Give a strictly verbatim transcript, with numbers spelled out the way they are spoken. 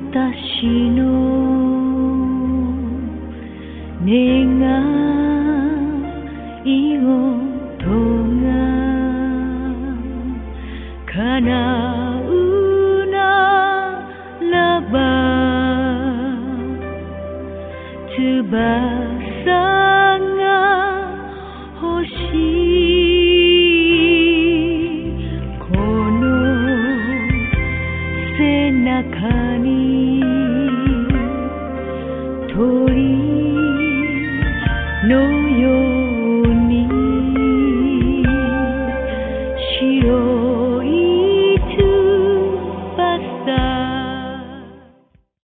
私の願い事が叶うならば翼が欲しいこの背中に鳥のよう